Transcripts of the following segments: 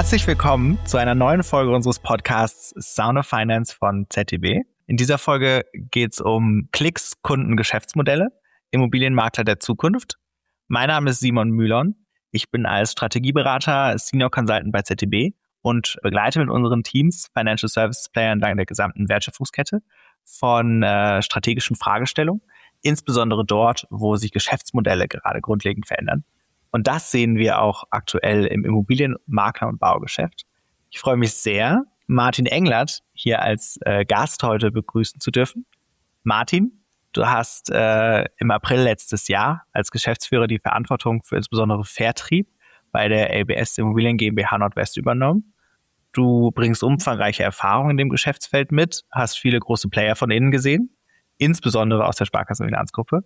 Herzlich willkommen zu einer neuen Folge unseres Podcasts Sound of Finance von ZDB. In dieser Folge geht es um Klicks, Kunden, Geschäftsmodelle, Immobilienmakler der Zukunft. Mein Name ist Simon Mühlon. Ich bin als Strategieberater Senior Consultant bei ZDB und begleite mit unseren Teams Financial Services Player entlang der gesamten Wertschöpfungskette von strategischen Fragestellungen, insbesondere dort, wo sich Geschäftsmodelle gerade grundlegend verändern. Und das sehen wir auch aktuell im Immobilienmakler- und Baugeschäft. Ich freue mich sehr, Martin Englert hier als Gast heute begrüßen zu dürfen. Martin, du hast im April letztes Jahr als Geschäftsführer die Verantwortung für insbesondere Vertrieb bei der LBS Immobilien GmbH Nordwest übernommen. Du bringst umfangreiche Erfahrungen in dem Geschäftsfeld mit, hast viele große Player von innen gesehen, insbesondere aus der Sparkassenfinanzgruppe.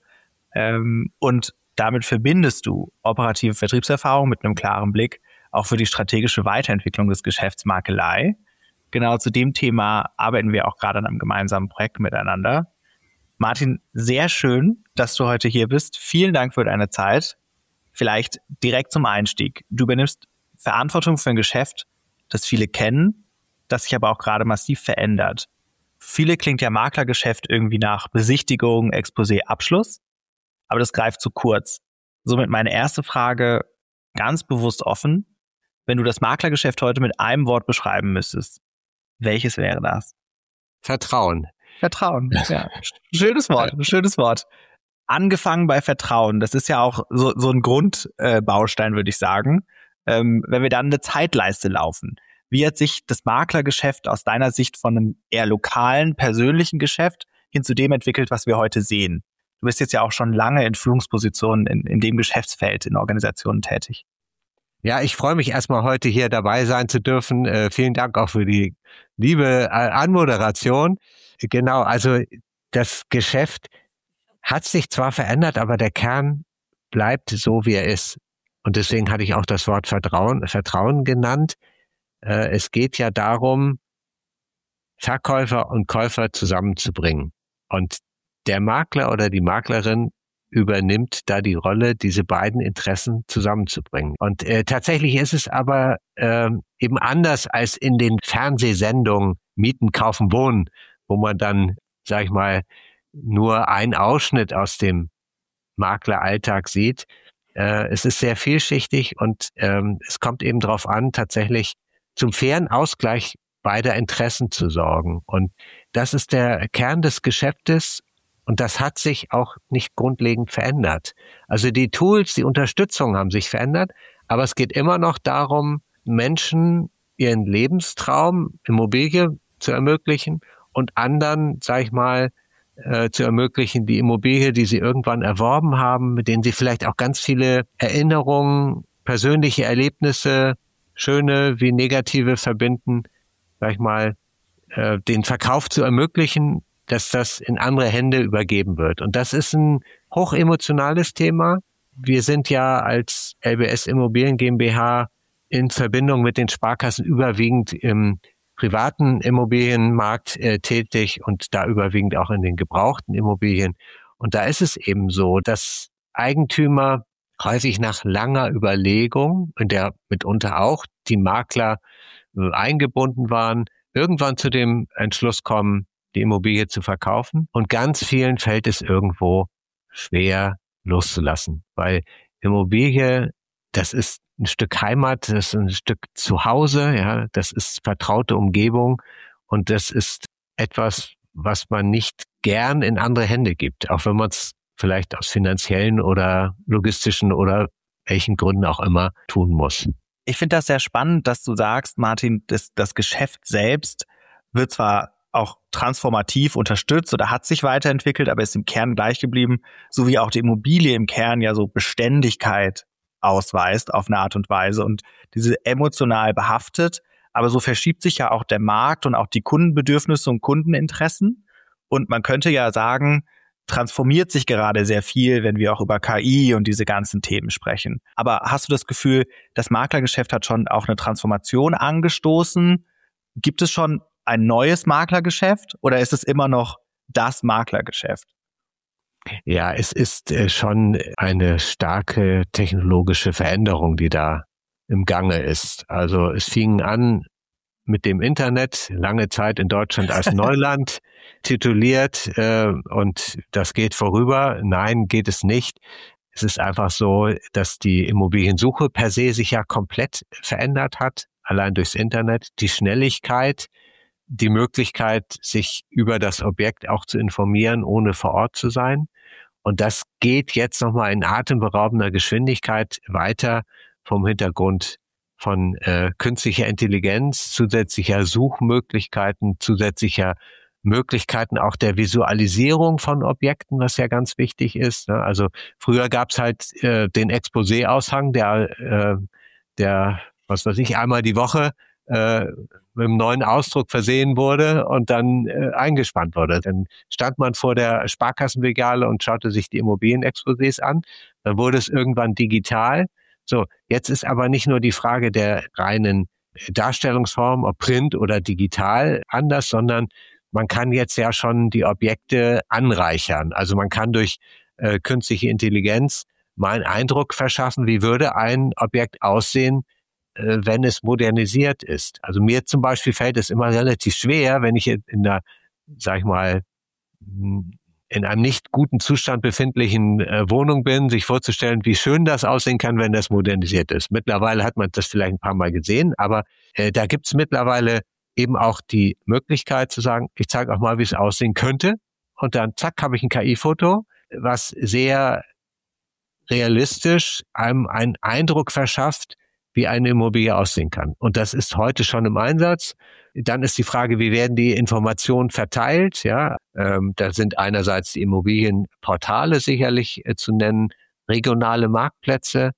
Und damit verbindest du operative Vertriebserfahrung mit einem klaren Blick auch für die strategische Weiterentwicklung des Geschäfts Maklerei. Genau zu dem Thema arbeiten wir auch gerade an einem gemeinsamen Projekt miteinander. Martin, sehr schön, dass du heute hier bist. Vielen Dank für deine Zeit. Vielleicht direkt zum Einstieg. Du übernimmst Verantwortung für ein Geschäft, das viele kennen, das sich aber auch gerade massiv verändert. Für viele klingt ja Maklergeschäft irgendwie nach Besichtigung, Exposé, Abschluss. Aber das greift zu kurz. Somit meine erste Frage ganz bewusst offen. Wenn du das Maklergeschäft heute mit einem Wort beschreiben müsstest, welches wäre das? Vertrauen. Vertrauen, ja. Schönes Wort. Angefangen bei Vertrauen. Das ist ja auch so ein Grundbaustein, würde ich sagen. Wenn wir dann eine Zeitleiste laufen. Wie hat sich das Maklergeschäft aus deiner Sicht von einem eher lokalen, persönlichen Geschäft hin zu dem entwickelt, was wir heute sehen? Du bist jetzt ja auch schon lange in Führungspositionen in dem Geschäftsfeld, in Organisationen tätig. Ja, ich freue mich erstmal heute hier dabei sein zu dürfen. Vielen Dank auch für die liebe Anmoderation. Genau, also das Geschäft hat sich zwar verändert, aber der Kern bleibt so, wie er ist. Und deswegen hatte ich auch das Wort Vertrauen genannt. Es geht ja darum, Verkäufer und Käufer zusammenzubringen. Und der Makler oder die Maklerin übernimmt da die Rolle, diese beiden Interessen zusammenzubringen. Und tatsächlich ist es aber eben anders als in den Fernsehsendungen Mieten, Kaufen, Wohnen, wo man dann, sag ich mal, nur einen Ausschnitt aus dem Makleralltag sieht. Es ist sehr vielschichtig und es kommt eben darauf an, tatsächlich zum fairen Ausgleich beider Interessen zu sorgen. Und das ist der Kern des Geschäftes. Und das hat sich auch nicht grundlegend verändert. Also die Tools, die Unterstützung haben sich verändert, aber es geht immer noch darum, Menschen ihren Lebenstraum, Immobilie zu ermöglichen und anderen, sag ich mal, zu ermöglichen, die Immobilie, die sie irgendwann erworben haben, mit denen sie vielleicht auch ganz viele Erinnerungen, persönliche Erlebnisse, schöne wie negative verbinden, sag ich mal, den Verkauf zu ermöglichen, dass das in andere Hände übergeben wird. Und das ist ein hochemotionales Thema. Wir sind ja als LBS Immobilien GmbH in Verbindung mit den Sparkassen überwiegend im privaten Immobilienmarkt tätig und da überwiegend auch in den gebrauchten Immobilien. Und da ist es eben so, dass Eigentümer häufig nach langer Überlegung, in der mitunter auch die Makler eingebunden waren, irgendwann zu dem Entschluss kommen, die Immobilie zu verkaufen. Und ganz vielen fällt es irgendwo schwer loszulassen, weil Immobilie, das ist ein Stück Heimat, das ist ein Stück Zuhause, ja, das ist vertraute Umgebung und das ist etwas, was man nicht gern in andere Hände gibt, auch wenn man es vielleicht aus finanziellen oder logistischen oder welchen Gründen auch immer tun muss. Ich finde das sehr spannend, dass du sagst, Martin, das Geschäft selbst wird zwar auch transformativ unterstützt oder hat sich weiterentwickelt, aber ist im Kern gleich geblieben, so wie auch die Immobilie im Kern ja so Beständigkeit ausweist auf eine Art und Weise und diese emotional behaftet, aber so verschiebt sich ja auch der Markt und auch die Kundenbedürfnisse und Kundeninteressen und man könnte ja sagen, transformiert sich gerade sehr viel, wenn wir auch über KI und diese ganzen Themen sprechen. Aber hast du das Gefühl, das Maklergeschäft hat schon auch eine Transformation angestoßen? Gibt es schon ein neues Maklergeschäft oder ist es immer noch das Maklergeschäft? Ja, es ist schon eine starke technologische Veränderung, die da im Gange ist. Also es fing an mit dem Internet, lange Zeit in Deutschland als Neuland tituliert, und das geht vorüber. Nein, geht es nicht. Es ist einfach so, dass die Immobiliensuche per se sich ja komplett verändert hat, allein durchs Internet. Die Schnelligkeit, die Möglichkeit, sich über das Objekt auch zu informieren, ohne vor Ort zu sein. Und das geht jetzt nochmal in atemberaubender Geschwindigkeit weiter vom Hintergrund von künstlicher Intelligenz, zusätzlicher Suchmöglichkeiten, zusätzlicher Möglichkeiten auch der Visualisierung von Objekten, was ja ganz wichtig ist. Ne? Also früher gab's halt den Exposé-Aushang, der, was weiß ich, einmal die Woche mit einem neuen Ausdruck versehen wurde und dann eingespannt wurde. Dann stand man vor der Sparkassenfiliale und schaute sich die Immobilienexposés an. Dann wurde es irgendwann digital. So, jetzt ist aber nicht nur die Frage der reinen Darstellungsform, ob Print oder digital anders, sondern man kann jetzt ja schon die Objekte anreichern. Also man kann durch künstliche Intelligenz mal einen Eindruck verschaffen, wie würde ein Objekt aussehen, wenn es modernisiert ist. Also mir zum Beispiel fällt es immer relativ schwer, wenn ich in einer, sag ich mal, in einem nicht guten Zustand befindlichen Wohnung bin, sich vorzustellen, wie schön das aussehen kann, wenn das modernisiert ist. Mittlerweile hat man das vielleicht ein paar Mal gesehen, aber da gibt es mittlerweile eben auch die Möglichkeit zu sagen, ich zeige auch mal, wie es aussehen könnte. Und dann, zack, habe ich ein KI-Foto, was sehr realistisch einem einen Eindruck verschafft, wie eine Immobilie aussehen kann. Und das ist heute schon im Einsatz. Dann ist die Frage, wie werden die Informationen verteilt? Ja, da sind einerseits die Immobilienportale sicherlich zu nennen, regionale Marktplätze,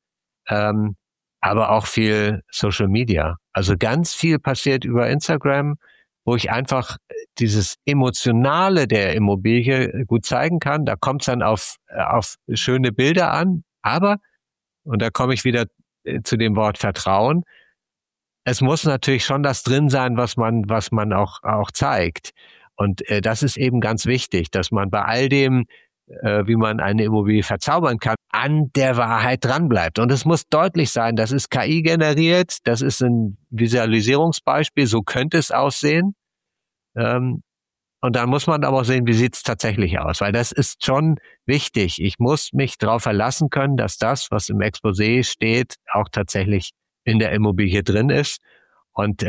aber auch viel Social Media. Also ganz viel passiert über Instagram, wo ich einfach dieses Emotionale der Immobilie gut zeigen kann. Da kommt es dann auf schöne Bilder an, aber, und da komme ich wieder zu dem Wort Vertrauen, es muss natürlich schon das drin sein, was man auch zeigt. Und das ist eben ganz wichtig, dass man bei all dem, wie man eine Immobilie verzaubern kann, an der Wahrheit dranbleibt. Und es muss deutlich sein, das ist KI generiert, das ist ein Visualisierungsbeispiel, so könnte es aussehen. Und dann muss man aber auch sehen, wie sieht es tatsächlich aus, weil das ist schon wichtig. Ich muss mich darauf verlassen können, dass das, was im Exposé steht, auch tatsächlich in der Immobilie drin ist. Und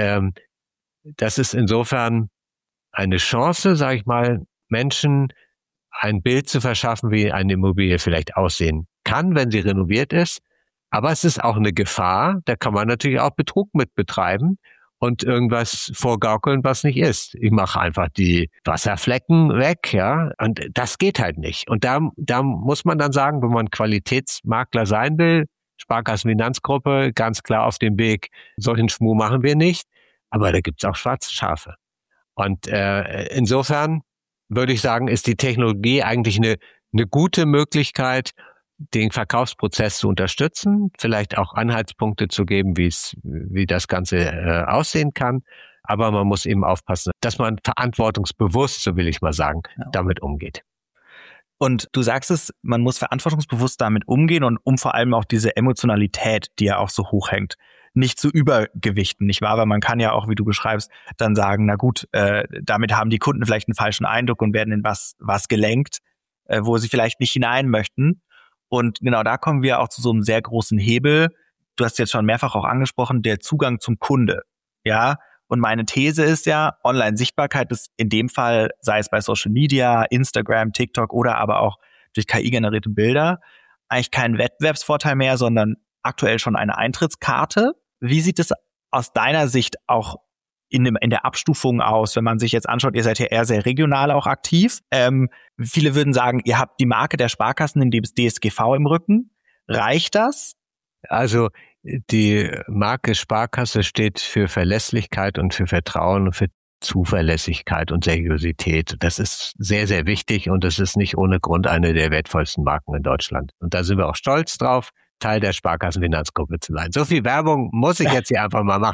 das ist insofern eine Chance, sage ich mal, Menschen ein Bild zu verschaffen, wie eine Immobilie vielleicht aussehen kann, wenn sie renoviert ist. Aber es ist auch eine Gefahr, da kann man natürlich auch Betrug mit betreiben und irgendwas vorgaukeln, was nicht ist. Ich mache einfach die Wasserflecken weg, ja, und das geht halt nicht. Und da muss man dann sagen, wenn man Qualitätsmakler sein will, Sparkassenfinanzgruppe, ganz klar auf dem Weg, solchen Schmuh machen wir nicht, aber da gibt's auch schwarze Schafe. Und insofern würde ich sagen, ist die Technologie eigentlich eine gute Möglichkeit, den Verkaufsprozess zu unterstützen, vielleicht auch Anhaltspunkte zu geben, wie das Ganze aussehen kann. Aber man muss eben aufpassen, dass man verantwortungsbewusst, so will ich mal sagen, damit umgeht. Und du sagst es, man muss verantwortungsbewusst damit umgehen und um vor allem auch diese Emotionalität, die ja auch so hoch hängt, nicht zu übergewichten, nicht wahr? Weil man kann ja auch, wie du beschreibst, dann sagen, na gut, damit haben die Kunden vielleicht einen falschen Eindruck und werden in was gelenkt, wo sie vielleicht nicht hinein möchten. Und genau da kommen wir auch zu so einem sehr großen Hebel. Du hast jetzt schon mehrfach auch angesprochen, der Zugang zum Kunde. Ja, und meine These ist ja, Online-Sichtbarkeit ist in dem Fall, sei es bei Social Media, Instagram, TikTok oder aber auch durch KI-generierte Bilder, eigentlich kein Wettbewerbsvorteil mehr, sondern aktuell schon eine Eintrittskarte. Wie sieht es aus deiner Sicht auch in der Abstufung aus, wenn man sich jetzt anschaut, ihr seid ja eher sehr regional auch aktiv. Viele würden sagen, ihr habt die Marke der Sparkassen in dem DSGV im Rücken. Reicht das? Also die Marke Sparkasse steht für Verlässlichkeit und für Vertrauen und für Zuverlässigkeit und Seriosität. Das ist sehr, sehr wichtig und das ist nicht ohne Grund eine der wertvollsten Marken in Deutschland. Und da sind wir auch stolz drauf, Teil der Sparkassenfinanzgruppe zu sein. So viel Werbung muss ich jetzt hier einfach mal machen.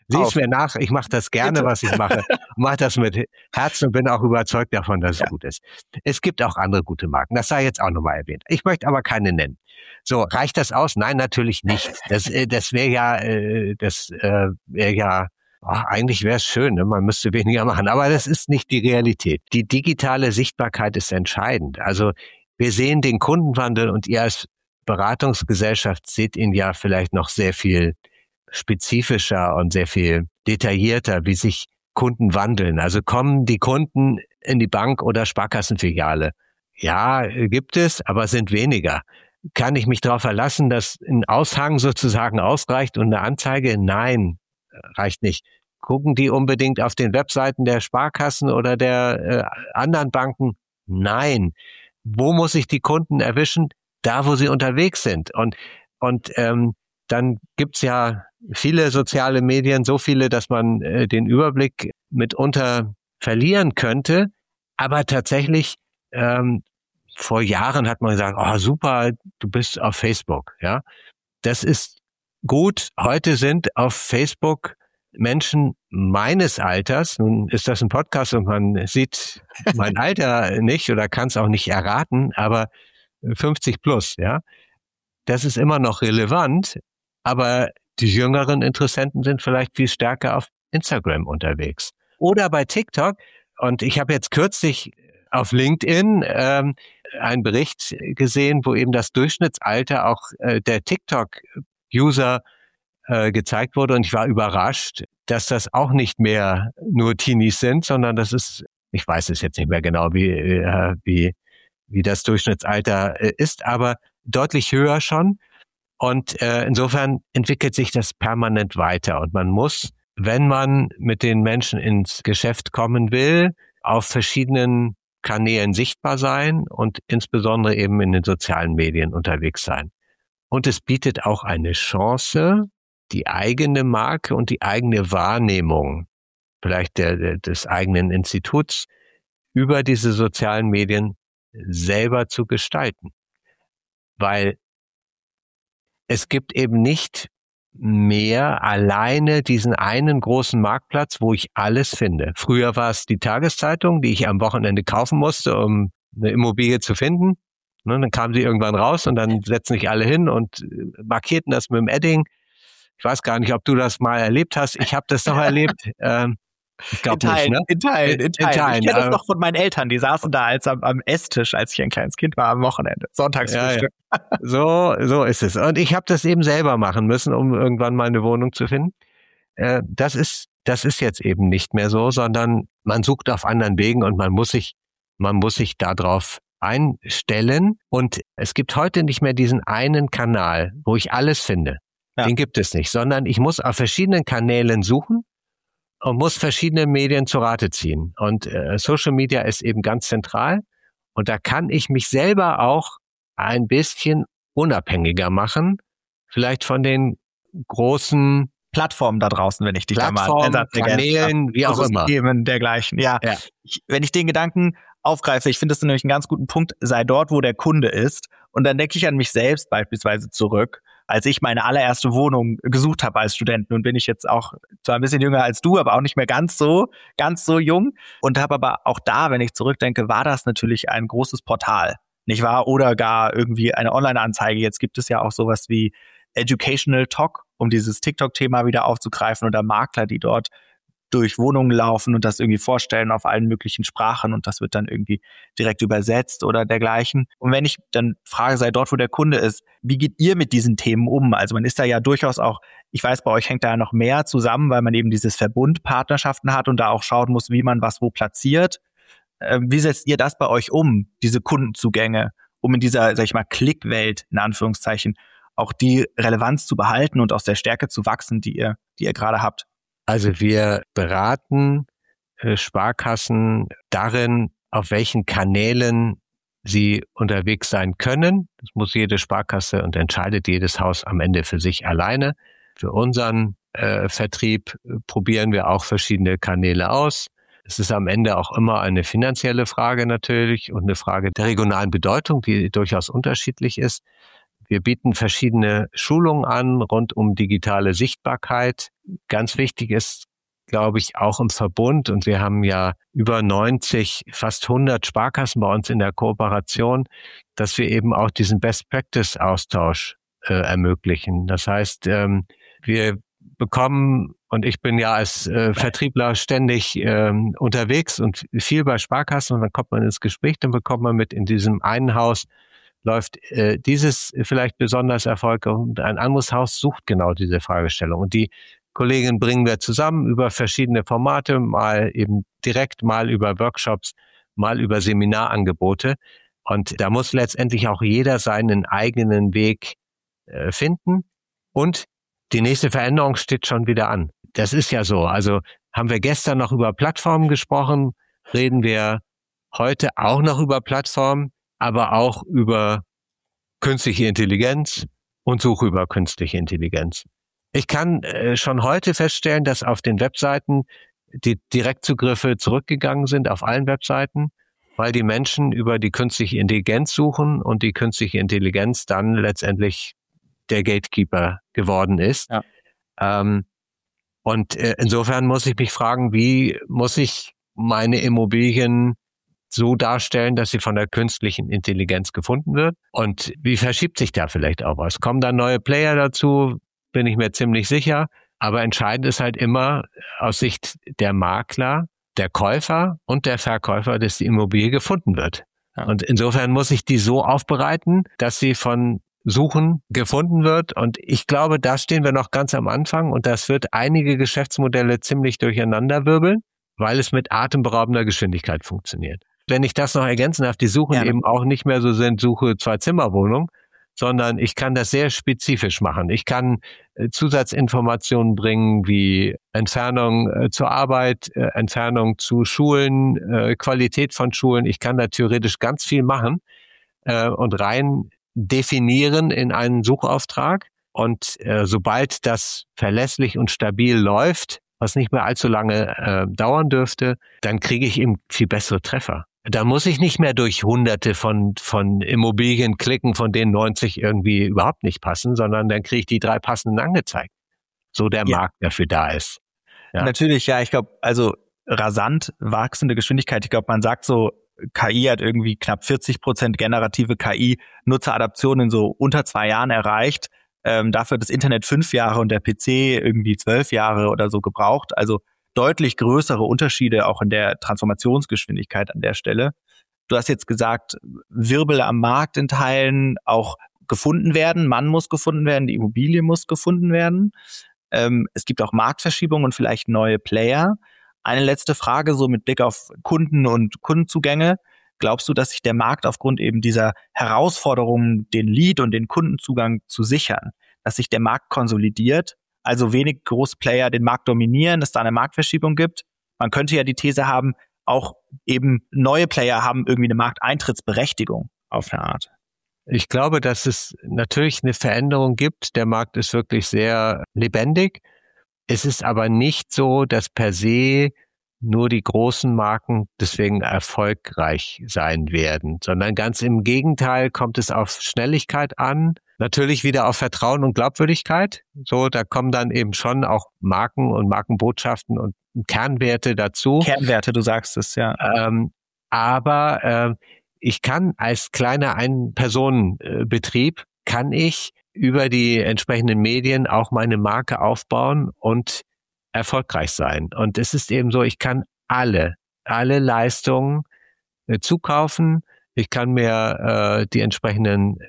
Sieh es mir nach, ich mache das gerne, was ich mache. Mache das mit Herzen und bin auch überzeugt davon, dass es gut ist. Es gibt auch andere gute Marken, das sei jetzt auch nochmal erwähnt. Ich möchte aber keine nennen. So, reicht das aus? Nein, natürlich nicht. Das wäre ja, eigentlich wäre es schön, ne? Man müsste weniger machen, aber das ist nicht die Realität. Die digitale Sichtbarkeit ist entscheidend. Also wir sehen den Kundenwandel und ihr als Beratungsgesellschaft seht ihn ja vielleicht noch sehr viel spezifischer und sehr viel detaillierter, wie sich Kunden wandeln. Also kommen die Kunden in die Bank oder Sparkassenfiliale? Ja, gibt es, aber sind weniger. Kann ich mich darauf verlassen, dass ein Aushang sozusagen ausreicht und eine Anzeige? Nein, reicht nicht. Gucken die unbedingt auf den Webseiten der Sparkassen oder der anderen Banken? Nein. Wo muss ich die Kunden erwischen? Da, wo sie unterwegs sind. Und dann gibt's ja viele soziale Medien, so viele, dass man den Überblick mitunter verlieren könnte. Aber tatsächlich, vor Jahren hat man gesagt, oh super, du bist auf Facebook. Ja, das ist gut. Heute sind auf Facebook Menschen meines Alters, nun ist das ein Podcast und man sieht mein Alter nicht oder kann es auch nicht erraten, aber 50 plus, ja. Das ist immer noch relevant, aber die jüngeren Interessenten sind vielleicht viel stärker auf Instagram unterwegs. Oder bei TikTok. Und ich habe jetzt kürzlich auf LinkedIn einen Bericht gesehen, wo eben das Durchschnittsalter auch der TikTok-User gezeigt wurde. Und ich war überrascht, dass das auch nicht mehr nur Teenies sind, sondern das ist, ich weiß es jetzt nicht mehr genau, wie das Durchschnittsalter ist, aber deutlich höher schon. Und insofern entwickelt sich das permanent weiter. Und man muss, wenn man mit den Menschen ins Geschäft kommen will, auf verschiedenen Kanälen sichtbar sein und insbesondere eben in den sozialen Medien unterwegs sein. Und es bietet auch eine Chance, die eigene Marke und die eigene Wahrnehmung, vielleicht des eigenen Instituts, über diese sozialen Medien selber zu gestalten. Weil es gibt eben nicht mehr alleine diesen einen großen Marktplatz, wo ich alles finde. Früher war es die Tageszeitung, die ich am Wochenende kaufen musste, um eine Immobilie zu finden. Dann kam sie irgendwann raus und dann setzen sich alle hin und markierten das mit dem Edding. Ich weiß gar nicht, ob du das mal erlebt hast. Ich habe das noch erlebt. Ich glaube nicht, ne? In Teilen. Ich kenne das noch von meinen Eltern. Die saßen da am Esstisch, als ich ein kleines Kind war, am Wochenende. Sonntagsfrühstück. Ja. So ist es. Und ich habe das eben selber machen müssen, um irgendwann mal eine Wohnung zu finden. Das ist jetzt eben nicht mehr so, sondern man sucht auf anderen Wegen und man muss sich darauf einstellen. Und es gibt heute nicht mehr diesen einen Kanal, wo ich alles finde. Ja. Den gibt es nicht, sondern ich muss auf verschiedenen Kanälen suchen und muss verschiedene Medien zu Rate ziehen. Und Social Media ist eben ganz zentral. Und da kann ich mich selber auch ein bisschen unabhängiger machen, vielleicht von den großen Plattformen da draußen, wenn ich dich da mal Kanälen, wie auch immer. Themen dergleichen. Ja. Wenn ich den Gedanken aufgreife, ich finde das nämlich einen ganz guten Punkt, sei dort, wo der Kunde ist. Und dann denke ich an mich selbst beispielsweise zurück, als ich meine allererste Wohnung gesucht habe als Student. Nun bin ich jetzt auch zwar ein bisschen jünger als du, aber auch nicht mehr ganz so jung. Und habe aber auch da, wenn ich zurückdenke, war das natürlich ein großes Portal, nicht wahr? Oder gar irgendwie eine Online-Anzeige. Jetzt gibt es ja auch sowas wie Educational Talk, um dieses TikTok-Thema wieder aufzugreifen, oder Makler, die dort durch Wohnungen laufen und das irgendwie vorstellen auf allen möglichen Sprachen und das wird dann irgendwie direkt übersetzt oder dergleichen. Und wenn ich dann frage, sei dort, wo der Kunde ist, wie geht ihr mit diesen Themen um? Also man ist da ja durchaus auch, ich weiß, bei euch hängt da ja noch mehr zusammen, weil man eben dieses Verbundpartnerschaften hat und da auch schauen muss, wie man was wo platziert. Wie setzt ihr das bei euch um, diese Kundenzugänge, um in dieser, sag ich mal, Klickwelt, in Anführungszeichen, auch die Relevanz zu behalten und aus der Stärke zu wachsen, die ihr gerade habt? Also wir beraten Sparkassen darin, auf welchen Kanälen sie unterwegs sein können. Das muss jede Sparkasse und entscheidet jedes Haus am Ende für sich alleine. Für unseren Vertrieb probieren wir auch verschiedene Kanäle aus. Es ist am Ende auch immer eine finanzielle Frage natürlich und eine Frage der regionalen Bedeutung, die durchaus unterschiedlich ist. Wir bieten verschiedene Schulungen an rund um digitale Sichtbarkeit. ganz wichtig ist, glaube ich, auch im Verbund. Und wir haben ja über 90, fast 100 Sparkassen bei uns in der Kooperation, dass wir eben auch diesen Best-Practice-Austausch ermöglichen. Das heißt, wir bekommen, und ich bin ja als Vertriebler ständig unterwegs und viel bei Sparkassen, und dann kommt man ins Gespräch, dann bekommt man mit, in diesem einen Haus läuft dieses vielleicht besonders erfolgreich und ein anderes Haus sucht genau diese Fragestellung. Und die Kolleginnen bringen wir zusammen über verschiedene Formate, mal eben direkt, mal über Workshops, mal über Seminarangebote. Und da muss letztendlich auch jeder seinen eigenen Weg finden. Und die nächste Veränderung steht schon wieder an. Das ist ja so. Also haben wir gestern noch über Plattformen gesprochen, reden wir heute auch noch über Plattformen, aber auch über künstliche Intelligenz und Suche über künstliche Intelligenz. Ich kann schon heute feststellen, dass auf den Webseiten die Direktzugriffe zurückgegangen sind, auf allen Webseiten, weil die Menschen über die künstliche Intelligenz suchen und die künstliche Intelligenz dann letztendlich der Gatekeeper geworden ist. Ja. Und insofern muss ich mich fragen, wie muss ich meine Immobilien so darstellen, dass sie von der künstlichen Intelligenz gefunden wird? Und wie verschiebt sich da vielleicht auch was? Kommen da neue Player dazu? Bin ich mir ziemlich sicher. Aber entscheidend ist halt immer aus Sicht der Makler, der Käufer und der Verkäufer, dass die Immobilie gefunden wird. Ja. Und insofern muss ich die so aufbereiten, dass sie von Suchen gefunden wird. Und ich glaube, da stehen wir noch ganz am Anfang, und das wird einige Geschäftsmodelle ziemlich durcheinanderwirbeln, weil es mit atemberaubender Geschwindigkeit funktioniert. Wenn ich das noch ergänzen darf, die Suchen eben auch nicht mehr so sind, Suche Zwei-Zimmer-Wohnung, sondern ich kann das sehr spezifisch machen. Ich kann Zusatzinformationen bringen wie Entfernung zur Arbeit, Entfernung zu Schulen, Qualität von Schulen. Ich kann da theoretisch ganz viel machen und rein definieren in einen Suchauftrag. Und sobald das verlässlich und stabil läuft, was nicht mehr allzu lange dauern dürfte, dann kriege ich eben viel bessere Treffer. Da muss ich nicht mehr durch hunderte von Immobilien klicken, von denen 90 irgendwie überhaupt nicht passen, sondern dann kriege ich die 3 passenden angezeigt. So der Markt dafür da ist. Ja. Natürlich, ja, ich glaube, also rasant wachsende Geschwindigkeit. Ich glaube, man sagt so, KI hat irgendwie knapp 40% generative KI-Nutzeradaption in so unter 2 Jahren erreicht. Dafür hat das Internet 5 Jahre und der PC irgendwie 12 Jahre oder so gebraucht. Also deutlich größere Unterschiede auch in der Transformationsgeschwindigkeit an der Stelle. Du hast jetzt gesagt, Wirbel am Markt in Teilen auch gefunden werden. Man muss gefunden werden, die Immobilie muss gefunden werden. Es gibt auch Marktverschiebungen und vielleicht neue Player. Eine letzte Frage, so mit Blick auf Kunden und Kundenzugänge. Glaubst du, dass sich der Markt aufgrund eben dieser Herausforderungen, den Lead und den Kundenzugang zu sichern, dass sich der Markt konsolidiert, also wenig Großplayer den Markt dominieren, dass da eine Marktverschiebung gibt? Man könnte ja die These haben, auch eben neue Player haben irgendwie eine Markteintrittsberechtigung auf eine Art. Ich glaube, dass es natürlich eine Veränderung gibt. Der Markt ist wirklich sehr lebendig. Es ist aber nicht so, dass per se nur die großen Marken deswegen erfolgreich sein werden, sondern ganz im Gegenteil kommt es auf Schnelligkeit an, natürlich wieder auf Vertrauen und Glaubwürdigkeit. So, da kommen dann eben schon auch Marken und Markenbotschaften und Kernwerte dazu. Kernwerte, du sagst es, ja. Aber ich kann als kleiner Ein-Personen-Betrieb, kann ich über die entsprechenden Medien auch meine Marke aufbauen und erfolgreich sein. Und es ist eben so, ich kann alle Leistungen zukaufen. Ich kann mir die entsprechenden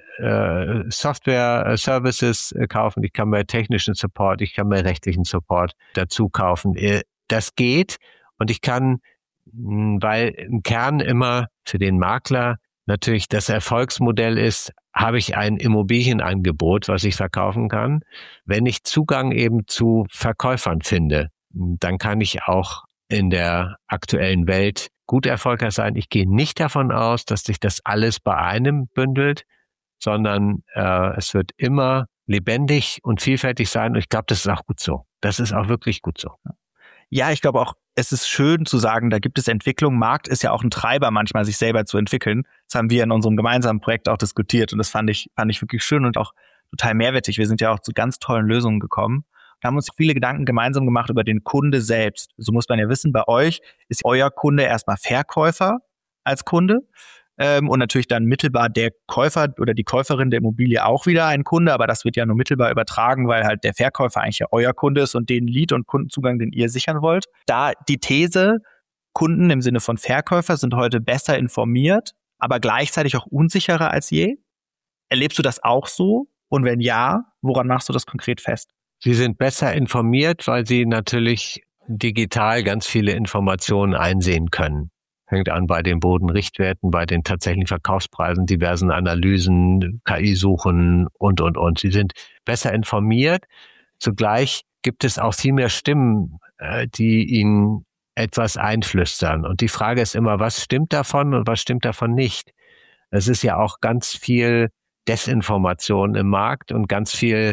Software-Services kaufen. Ich kann mir technischen Support, ich kann mir rechtlichen Support dazu kaufen. Das geht. Und ich kann, weil im Kern immer für den Makler natürlich das Erfolgsmodell ist, habe ich ein Immobilienangebot, was ich verkaufen kann. Wenn ich Zugang eben zu Verkäufern finde, dann kann ich auch in der aktuellen Welt gut erfolgreich sein. Ich gehe nicht davon aus, dass sich das alles bei einem bündelt, sondern es wird immer lebendig und vielfältig sein. Und ich glaube, das ist auch gut so. Das ist auch wirklich gut so. Ja, ich glaube auch, es ist schön zu sagen, da gibt es Entwicklung. Markt ist ja auch ein Treiber, manchmal sich selber zu entwickeln. Das haben wir in unserem gemeinsamen Projekt auch diskutiert und das fand ich wirklich schön und auch total mehrwertig. Wir sind ja auch zu ganz tollen Lösungen gekommen. Da haben uns viele Gedanken gemeinsam gemacht über den Kunde selbst. So muss man ja wissen, bei euch ist euer Kunde erstmal Verkäufer als Kunde. Und natürlich dann mittelbar der Käufer oder die Käuferin der Immobilie auch wieder ein Kunde, aber das wird ja nur mittelbar übertragen, weil halt der Verkäufer eigentlich ja euer Kunde ist und den Lead- und Kundenzugang, den ihr sichern wollt. Da die These, Kunden im Sinne von Verkäufer sind heute besser informiert, aber gleichzeitig auch unsicherer als je. Erlebst du das auch so? Und wenn ja, woran machst du das konkret fest? Sie sind besser informiert, weil sie natürlich digital ganz viele Informationen einsehen können. Fängt an bei den Bodenrichtwerten, bei den tatsächlichen Verkaufspreisen, diversen Analysen, KI-Suchen und. Sie sind besser informiert. Zugleich gibt es auch viel mehr Stimmen, die ihnen etwas einflüstern. Und die Frage ist immer, was stimmt davon und was stimmt davon nicht? Es ist ja auch ganz viel Desinformation im Markt und ganz viel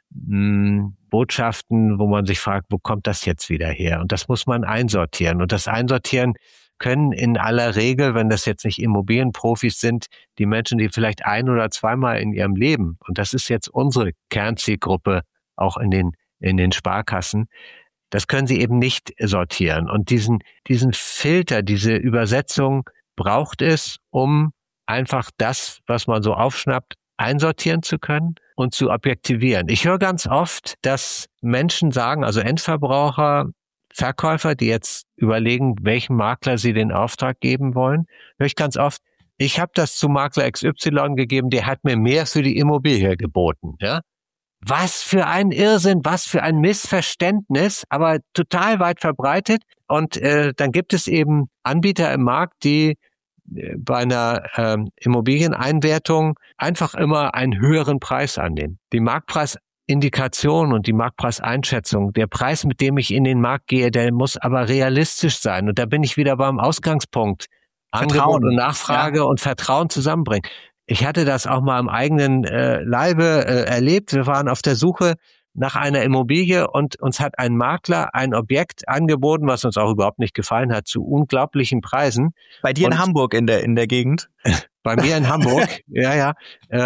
Botschaften, wo man sich fragt, wo kommt das jetzt wieder her? Und das muss man einsortieren. Und das Einsortieren können in aller Regel, wenn das jetzt nicht Immobilienprofis sind, die Menschen, die vielleicht ein- oder zweimal in ihrem Leben, und das ist jetzt unsere Kernzielgruppe auch in den Sparkassen, das können sie eben nicht sortieren. Und diesen Filter, diese Übersetzung braucht es, um einfach das, was man so aufschnappt, einsortieren zu können und zu objektivieren. Ich höre ganz oft, dass Menschen sagen, also Endverbraucher, Verkäufer, die jetzt überlegen, welchem Makler sie den Auftrag geben wollen, höre ich ganz oft, ich habe das zu Makler XY gegeben, der hat mir mehr für die Immobilie geboten. Ja? Was für ein Irrsinn, was für ein Missverständnis, aber total weit verbreitet. Und dann gibt es eben Anbieter im Markt, die bei einer Immobilieneinwertung einfach immer einen höheren Preis annehmen. Die Marktpreisindikation und die Marktpreiseinschätzung, der Preis, mit dem ich in den Markt gehe, der muss aber realistisch sein. Und da bin ich wieder beim Ausgangspunkt. Angebot und Nachfrage und Vertrauen zusammenbringen. Ich hatte das auch mal im eigenen Leibe erlebt. Wir waren auf der Suche nach einer Immobilie und uns hat ein Makler ein Objekt angeboten, was uns auch überhaupt nicht gefallen hat, zu unglaublichen Preisen. Bei dir in Hamburg in der Gegend? Bei mir in Hamburg, ja.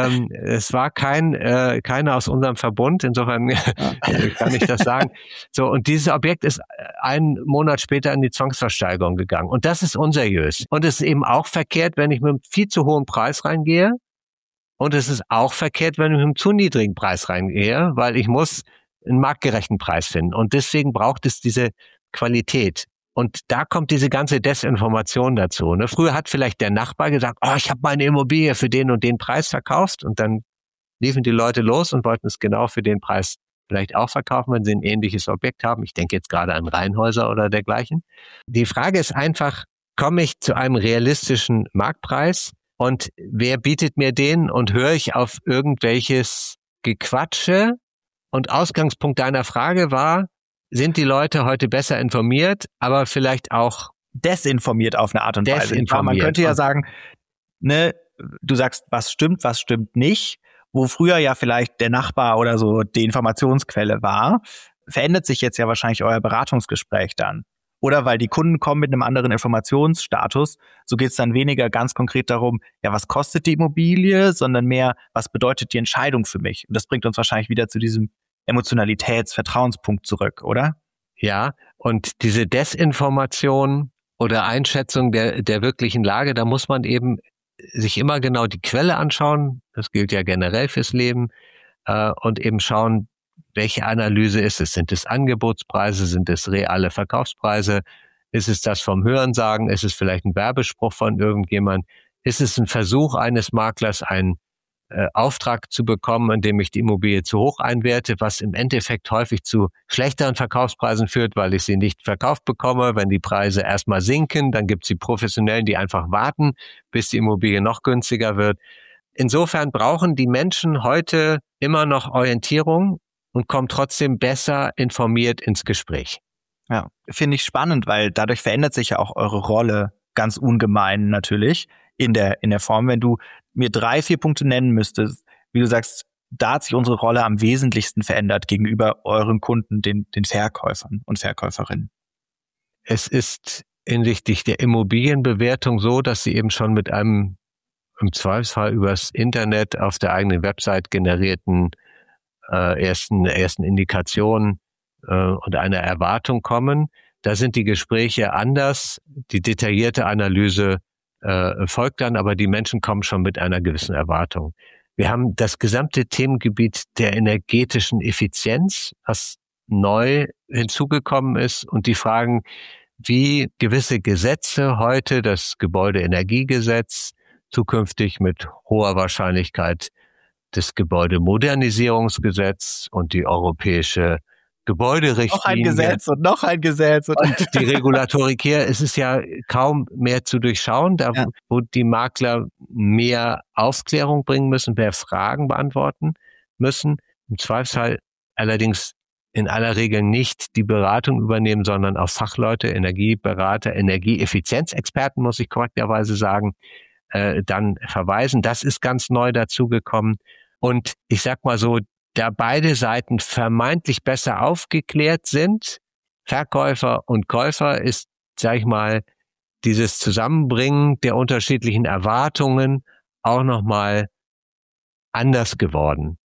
Es war keiner aus unserem Verbund, insofern kann ich das sagen. So, und dieses Objekt ist einen Monat später in die Zwangsversteigerung gegangen. Und das ist unseriös. Und es ist eben auch verkehrt, wenn ich mit einem viel zu hohen Preis reingehe. Und es ist auch verkehrt, wenn ich mit einem zu niedrigen Preis reingehe, weil ich muss einen marktgerechten Preis finden. Und deswegen braucht es diese Qualität. Und da kommt diese ganze Desinformation dazu. Ne? Früher hat vielleicht der Nachbar gesagt, ich habe meine Immobilie für den und den Preis verkauft. Und dann liefen die Leute los und wollten es genau für den Preis vielleicht auch verkaufen, wenn sie ein ähnliches Objekt haben. Ich denke jetzt gerade an Reihenhäuser oder dergleichen. Die Frage ist einfach, komme ich zu einem realistischen Marktpreis? Und wer bietet mir den? Und höre ich auf irgendwelches Gequatsche? Und Ausgangspunkt deiner Frage war, sind die Leute heute besser informiert, aber vielleicht auch desinformiert auf eine Art und Weise. Man könnte ja sagen, ne, du sagst, was stimmt nicht, wo früher ja vielleicht der Nachbar oder so die Informationsquelle war, verändert sich jetzt ja wahrscheinlich euer Beratungsgespräch dann. Oder weil die Kunden kommen mit einem anderen Informationsstatus, so geht es dann weniger ganz konkret darum, ja, was kostet die Immobilie, sondern mehr, was bedeutet die Entscheidung für mich? Und das bringt uns wahrscheinlich wieder zu diesem Emotionalitäts-Vertrauenspunkt zurück, oder? Ja, und diese Desinformation oder Einschätzung der wirklichen Lage, da muss man eben sich immer genau die Quelle anschauen, das gilt ja generell fürs Leben, und eben schauen, welche Analyse ist es? Sind es Angebotspreise? Sind es reale Verkaufspreise? Ist es das vom Hörensagen? Ist es vielleicht ein Werbespruch von irgendjemand? Ist es ein Versuch eines Maklers, einen Auftrag zu bekommen, indem ich die Immobilie zu hoch einwerte, was im Endeffekt häufig zu schlechteren Verkaufspreisen führt, weil ich sie nicht verkauft bekomme. Wenn die Preise erstmal sinken, dann gibt es die Professionellen, die einfach warten, bis die Immobilie noch günstiger wird. Insofern brauchen die Menschen heute immer noch Orientierung und kommen trotzdem besser informiert ins Gespräch. Ja, finde ich spannend, weil dadurch verändert sich ja auch eure Rolle ganz ungemein natürlich in der Form. Wenn du mir 3-4 Punkte nennen müsstest, wie du sagst, da hat sich unsere Rolle am wesentlichsten verändert gegenüber euren Kunden, den Verkäufern und Verkäuferinnen. Es ist hinsichtlich der Immobilienbewertung so, dass sie eben schon mit einem im Zweifelsfall übers Internet auf der eigenen Website generierten ersten Indikationen und einer Erwartung kommen. Da sind die Gespräche anders, die detaillierte Analyse folgt dann, aber die Menschen kommen schon mit einer gewissen Erwartung. Wir haben das gesamte Themengebiet der energetischen Effizienz, was neu hinzugekommen ist, und die Fragen, wie gewisse Gesetze heute, das Gebäudeenergiegesetz, zukünftig mit hoher Wahrscheinlichkeit das Gebäudemodernisierungsgesetz und die europäische Gebäuderichtlinie. Noch ein Gesetz und noch ein Gesetz. Und die Regulatorik hier, es ist ja kaum mehr zu durchschauen, da wo die Makler mehr Aufklärung bringen müssen, mehr Fragen beantworten müssen. Im Zweifelsfall allerdings in aller Regel nicht die Beratung übernehmen, sondern auf Fachleute, Energieberater, Energieeffizienzexperten, muss ich korrekterweise sagen, dann verweisen. Das ist ganz neu dazugekommen. Und ich sag mal so, da beide Seiten vermeintlich besser aufgeklärt sind, Verkäufer und Käufer, ist, sag ich mal, dieses Zusammenbringen der unterschiedlichen Erwartungen auch nochmal anders geworden.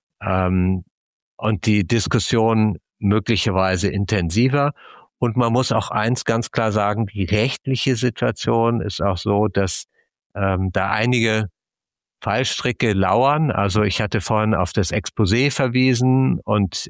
Und die Diskussion möglicherweise intensiver. Und man muss auch eins ganz klar sagen, die rechtliche Situation ist auch so, dass da einige Fallstricke lauern. Also ich hatte vorhin auf das Exposé verwiesen und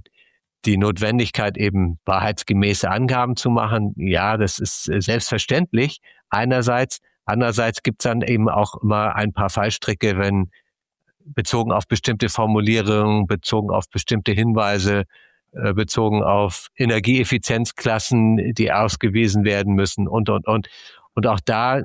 die Notwendigkeit, eben wahrheitsgemäße Angaben zu machen. Ja, das ist selbstverständlich einerseits. Andererseits gibt es dann eben auch immer ein paar Fallstricke, wenn bezogen auf bestimmte Formulierungen, bezogen auf bestimmte Hinweise, bezogen auf Energieeffizienzklassen, die ausgewiesen werden müssen und. Und auch da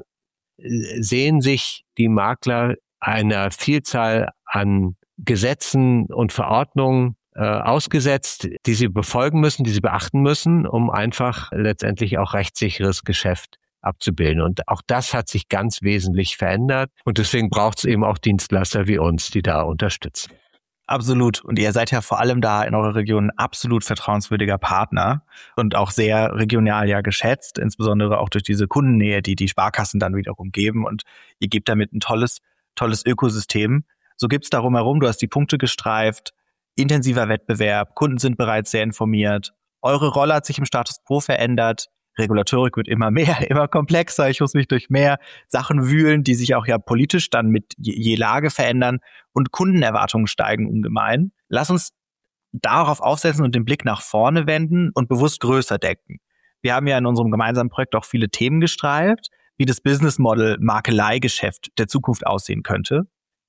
sehen sich die Makler einer Vielzahl an Gesetzen und Verordnungen ausgesetzt, die sie befolgen müssen, die sie beachten müssen, um einfach letztendlich auch rechtssicheres Geschäft abzubilden. Und auch das hat sich ganz wesentlich verändert. Und deswegen braucht es eben auch Dienstleister wie uns, die da unterstützen. Absolut. Und ihr seid ja vor allem da in eurer Region ein absolut vertrauenswürdiger Partner und auch sehr regional ja geschätzt, insbesondere auch durch diese Kundennähe, die Sparkassen dann wiederum geben. Und ihr gebt damit ein tolles Ökosystem. So gibt's darum herum, du hast die Punkte gestreift, intensiver Wettbewerb, Kunden sind bereits sehr informiert, eure Rolle hat sich im Status quo verändert, Regulatorik wird immer mehr, immer komplexer, ich muss mich durch mehr Sachen wühlen, die sich auch ja politisch dann mit je Lage verändern und Kundenerwartungen steigen ungemein. Lass uns darauf aufsetzen und den Blick nach vorne wenden und bewusst größer denken. Wir haben ja in unserem gemeinsamen Projekt auch viele Themen gestreift, wie das Business Model Makeleigeschäft der Zukunft aussehen könnte.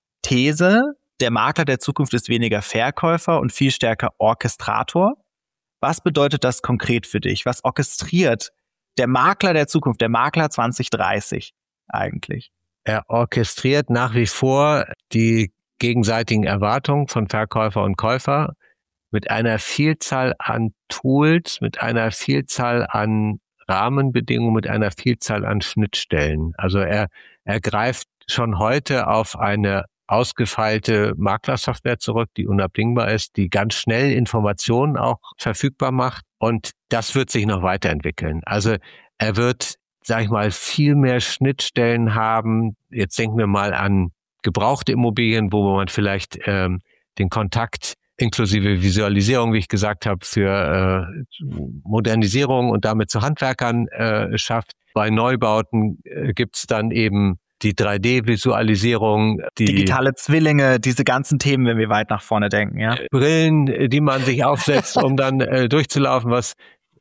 These: Der Makler der Zukunft ist weniger Verkäufer und viel stärker Orchestrator. Was bedeutet das konkret für dich? Was orchestriert der Makler der Zukunft, der Makler 2030 eigentlich? Er orchestriert nach wie vor die gegenseitigen Erwartungen von Verkäufer und Käufer mit einer Vielzahl an Tools, mit einer Vielzahl an Rahmenbedingungen, mit einer Vielzahl an Schnittstellen. Also er greift schon heute auf eine ausgefeilte Maklersoftware zurück, die unabdingbar ist, die ganz schnell Informationen auch verfügbar macht. Und das wird sich noch weiterentwickeln. Also er wird, sag ich mal, viel mehr Schnittstellen haben. Jetzt denken wir mal an gebrauchte Immobilien, wo man vielleicht den Kontakt inklusive Visualisierung, wie ich gesagt habe, für Modernisierung und damit zu Handwerkern schafft. Bei Neubauten gibt's dann eben die 3D-Visualisierung, die digitale Zwillinge, diese ganzen Themen, wenn wir weit nach vorne denken, ja. Brillen, die man sich aufsetzt, um dann durchzulaufen, was